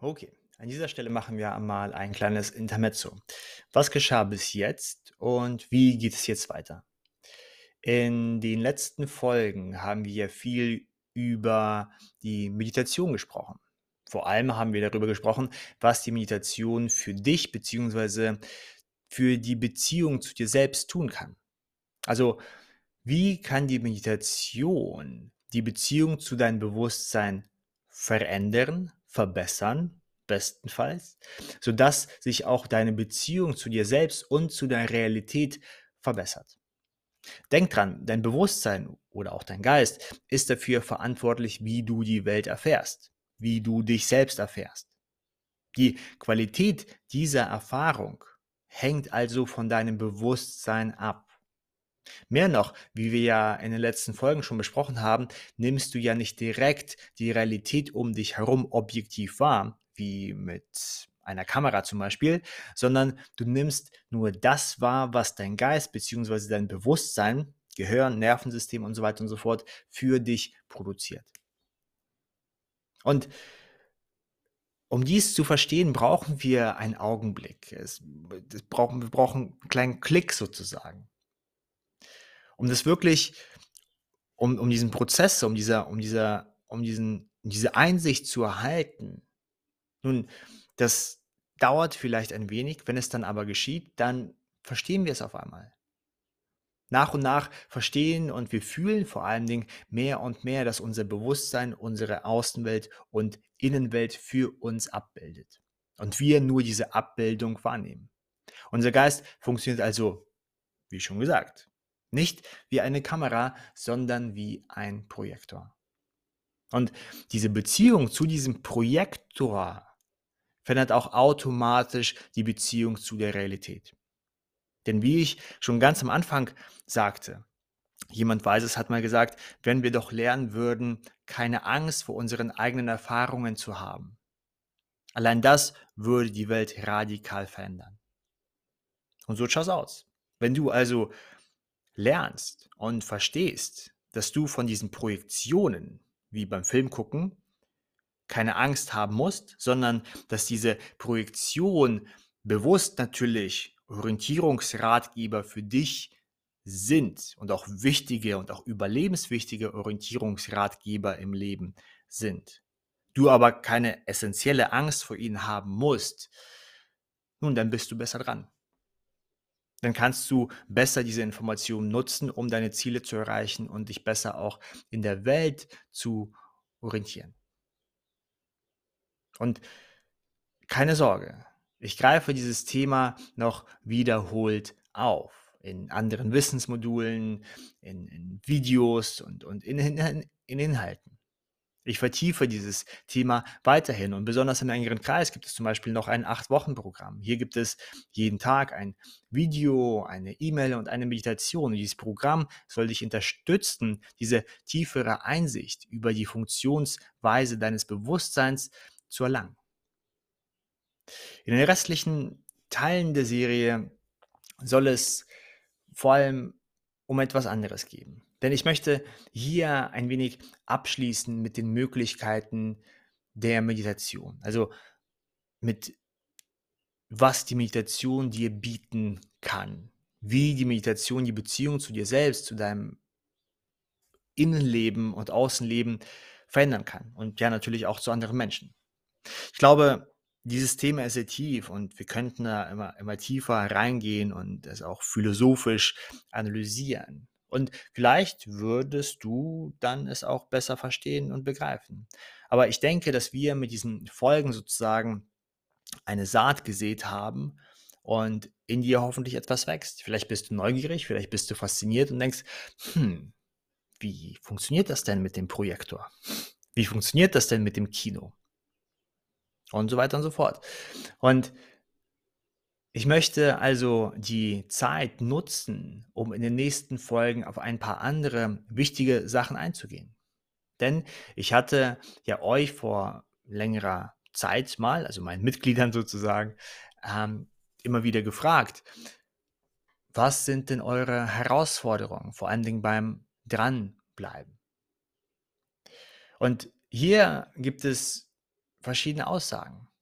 Okay, an dieser Stelle machen wir einmal ein kleines Intermezzo. Was geschah bis jetzt und wie geht es jetzt weiter? In den letzten Folgen haben wir ja viel über die Meditation gesprochen. Vor allem haben wir darüber gesprochen, was die Meditation für dich bzw. für die Beziehung zu dir selbst tun kann. Also, wie kann die Meditation die Beziehung zu deinem Bewusstsein verändern, verbessern, bestenfalls, sodass sich auch deine Beziehung zu dir selbst und zu der Realität verbessert? Denk dran, dein Bewusstsein oder auch dein Geist ist dafür verantwortlich, wie du die Welt erfährst, wie du dich selbst erfährst. Die Qualität dieser Erfahrung hängt also von deinem Bewusstsein ab. Mehr noch, wie wir ja in den letzten Folgen schon besprochen haben, nimmst du ja nicht direkt die Realität um dich herum objektiv wahr, wie mit einer Kamera zum Beispiel, sondern du nimmst nur das wahr, was dein Geist bzw. dein Bewusstsein, Gehirn, Nervensystem und so weiter und so fort für dich produziert. Und um dies zu verstehen, brauchen wir einen Augenblick. Wir brauchen einen kleinen Klick sozusagen. Um das wirklich um diesen Prozess, diese Einsicht zu erhalten. Nun, das dauert vielleicht ein wenig, wenn es dann aber geschieht, dann verstehen wir es auf einmal. Nach und nach verstehen und wir fühlen vor allen Dingen mehr und mehr, dass unser Bewusstsein unsere Außenwelt und Innenwelt für uns abbildet und wir nur diese Abbildung wahrnehmen. Unser Geist funktioniert also, wie schon gesagt, nicht wie eine Kamera, sondern wie ein Projektor. Und diese Beziehung zu diesem Projektor verändert auch automatisch die Beziehung zu der Realität. Denn wie ich schon ganz am Anfang sagte, jemand Weises hat mal gesagt, wenn wir doch lernen würden, keine Angst vor unseren eigenen Erfahrungen zu haben. Allein das würde die Welt radikal verändern. Und so schaut's aus. Wenn du also lernst und verstehst, dass du von diesen Projektionen, wie beim Film gucken, keine Angst haben musst, sondern dass diese Projektion bewusst natürlich Orientierungsratgeber für dich sind und auch wichtige und auch überlebenswichtige Orientierungsratgeber im Leben sind. Du aber keine essentielle Angst vor ihnen haben musst, nun, dann bist du besser dran. Dann kannst du besser diese Informationen nutzen, um deine Ziele zu erreichen und dich besser auch in der Welt zu orientieren. Und keine Sorge, ich greife dieses Thema noch wiederholt auf in anderen Wissensmodulen, in Videos und in Inhalten. Ich vertiefe dieses Thema weiterhin und besonders im engeren Kreis gibt es zum Beispiel noch ein 8-Wochen-Programm. Hier gibt es jeden Tag ein Video, eine E-Mail und eine Meditation. Und dieses Programm soll dich unterstützen, diese tiefere Einsicht über die Funktionsweise deines Bewusstseins zu erlangen. In den restlichen Teilen der Serie soll es vor allem um etwas anderes gehen. Denn ich möchte hier ein wenig abschließen mit den Möglichkeiten der Meditation. Also mit was die Meditation dir bieten kann. Wie die Meditation die Beziehung zu dir selbst, zu deinem Innenleben und Außenleben verändern kann. Und ja, natürlich auch zu anderen Menschen. Ich glaube, dieses Thema ist sehr tief und wir könnten da immer tiefer reingehen und es auch philosophisch analysieren. Und vielleicht würdest du dann es auch besser verstehen und begreifen. Aber ich denke, dass wir mit diesen Folgen sozusagen eine Saat gesät haben und in dir hoffentlich etwas wächst. Vielleicht bist du neugierig, vielleicht bist du fasziniert und denkst, hm, wie funktioniert das denn mit dem Projektor? Wie funktioniert das denn mit dem Kino? Und so weiter und so fort. Und ich möchte also die Zeit nutzen, um in den nächsten Folgen auf ein paar andere wichtige Sachen einzugehen. Denn ich hatte ja euch vor längerer Zeit mal, also meinen Mitgliedern sozusagen, ähm, immer wieder gefragt, was sind denn eure Herausforderungen, vor allen Dingen beim Dranbleiben? Und hier gibt es verschiedene Aussagen.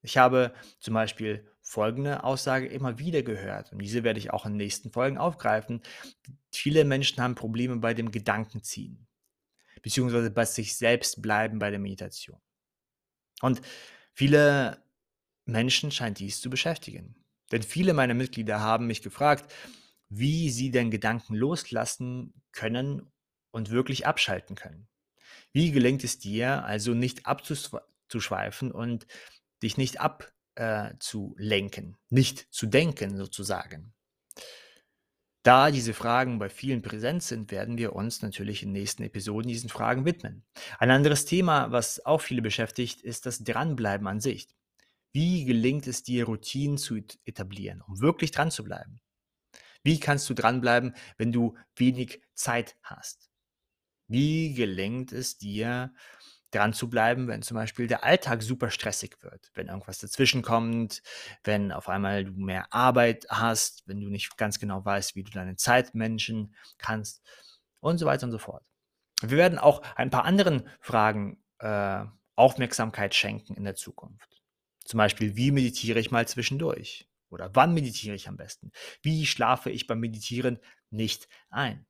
Ich habe zum Beispiel folgende Aussage immer wieder gehört und diese werde ich auch in den nächsten Folgen aufgreifen. Viele Menschen haben Probleme bei dem Gedankenziehen, beziehungsweise bei sich selbst bleiben bei der Meditation. Und viele Menschen scheint dies zu beschäftigen. Denn viele meiner Mitglieder haben mich gefragt, wie sie denn Gedanken loslassen können und wirklich abschalten können. Wie gelingt es dir also nicht abzuschweifen und dich nicht zu lenken, nicht zu denken sozusagen? Da diese Fragen bei vielen präsent sind, werden wir uns natürlich in den nächsten Episoden diesen Fragen widmen. Ein anderes Thema, was auch viele beschäftigt, ist das Dranbleiben an sich. Wie gelingt es dir, Routinen zu etablieren, um wirklich dran zu bleiben? Wie kannst du dranbleiben, wenn du wenig Zeit hast? Wie gelingt es dir, dran zu bleiben, wenn zum Beispiel der Alltag super stressig wird, wenn irgendwas dazwischenkommt, wenn auf einmal du mehr Arbeit hast, wenn du nicht ganz genau weißt, wie du deine Zeit managen kannst und so weiter und so fort. Wir werden auch ein paar anderen Fragen Aufmerksamkeit schenken in der Zukunft. Zum Beispiel, wie meditiere ich mal zwischendurch? Oder wann meditiere ich am besten? Wie schlafe ich beim Meditieren nicht ein?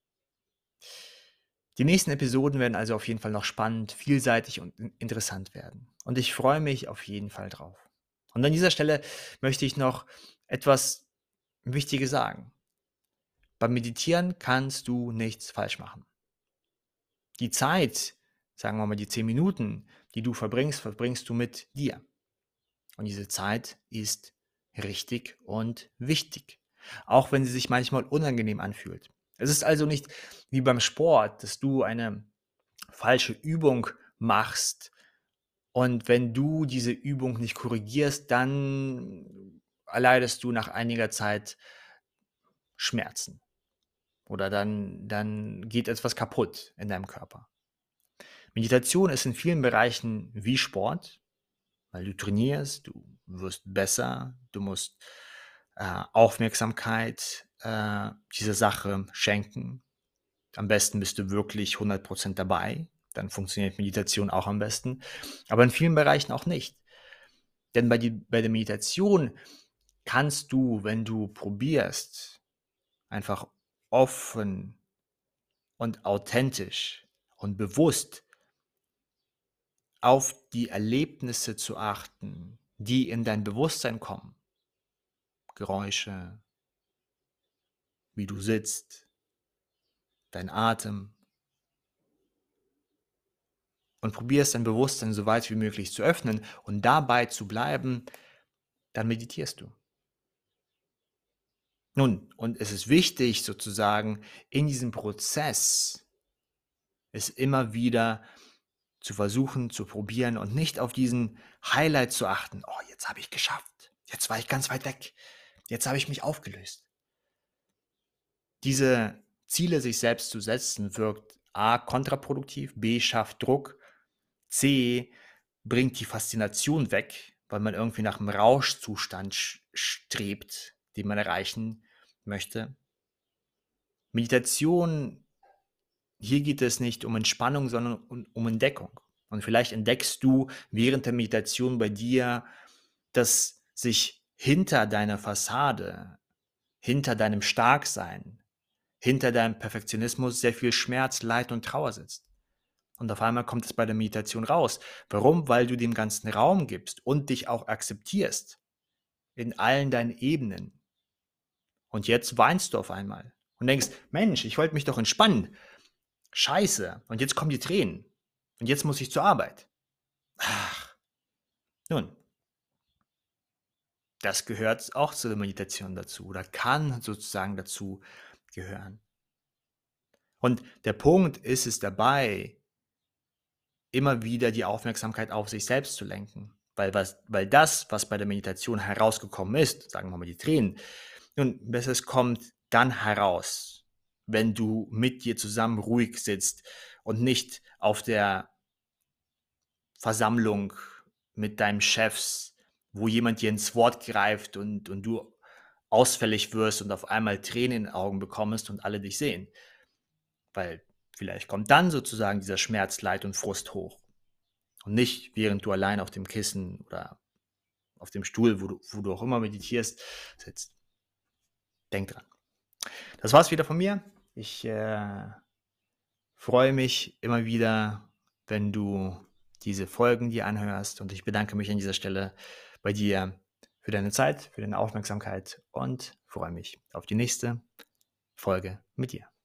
Die nächsten Episoden werden also auf jeden Fall noch spannend, vielseitig und interessant werden. Und ich freue mich auf jeden Fall drauf. Und an dieser Stelle möchte ich noch etwas Wichtiges sagen. Beim Meditieren kannst du nichts falsch machen. Die Zeit, sagen wir mal die 10 Minuten, die du verbringst, verbringst du mit dir. Und diese Zeit ist richtig und wichtig, auch wenn sie sich manchmal unangenehm anfühlt. Es ist also nicht wie beim Sport, dass du eine falsche Übung machst und wenn du diese Übung nicht korrigierst, dann erleidest du nach einiger Zeit Schmerzen oder dann geht etwas kaputt in deinem Körper. Meditation ist in vielen Bereichen wie Sport, weil du trainierst, du wirst besser, du musst Aufmerksamkeit dieser Sache schenken. Am besten bist du wirklich 100% dabei, dann funktioniert Meditation auch am besten, aber in vielen Bereichen auch nicht. Denn bei der Meditation kannst du, wenn du probierst, einfach offen und authentisch und bewusst auf die Erlebnisse zu achten, die in dein Bewusstsein kommen. Geräusche, wie du sitzt, dein Atem und probierst dein Bewusstsein so weit wie möglich zu öffnen und dabei zu bleiben, dann meditierst du. Nun, und es ist wichtig sozusagen in diesem Prozess es immer wieder zu versuchen, zu probieren und nicht auf diesen Highlight zu achten. Oh, jetzt habe ich geschafft. Jetzt war ich ganz weit weg. Jetzt habe ich mich aufgelöst. Diese Ziele sich selbst zu setzen, wirkt A kontraproduktiv, B schafft Druck, C bringt die Faszination weg, weil man irgendwie nach einem Rauschzustand strebt, den man erreichen möchte. Meditation, hier geht es nicht um Entspannung, sondern um Entdeckung. Und vielleicht entdeckst du während der Meditation bei dir, dass sich hinter deiner Fassade, hinter deinem Starksein, hinter deinem Perfektionismus sehr viel Schmerz, Leid und Trauer sitzt. Und auf einmal kommt es bei der Meditation raus. Warum? Weil du dem ganzen Raum gibst und dich auch akzeptierst in allen deinen Ebenen. Und jetzt weinst du auf einmal und denkst, Mensch, ich wollte mich doch entspannen. Scheiße. Und jetzt kommen die Tränen. Und jetzt muss ich zur Arbeit. Ach, nun, das gehört auch zur Meditation dazu oder kann sozusagen dazu gehören. Und der Punkt ist es dabei, immer wieder die Aufmerksamkeit auf sich selbst zu lenken. Weil das, was bei der Meditation herausgekommen ist, sagen wir mal die Tränen, nun, es kommt dann heraus, wenn du mit dir zusammen ruhig sitzt und nicht auf der Versammlung mit deinem Chefs, wo jemand dir ins Wort greift und du ausfällig wirst und auf einmal Tränen in den Augen bekommst und alle dich sehen. Weil vielleicht kommt dann sozusagen dieser Schmerz, Leid und Frust hoch. Und nicht, während du allein auf dem Kissen oder auf dem Stuhl, wo du auch immer meditierst, sitzt. Denk dran. Das war's wieder von mir. Ich freue mich immer wieder, wenn du diese Folgen dir anhörst, und ich bedanke mich an dieser Stelle bei dir für deine Zeit, für deine Aufmerksamkeit und freue mich auf die nächste Folge mit dir.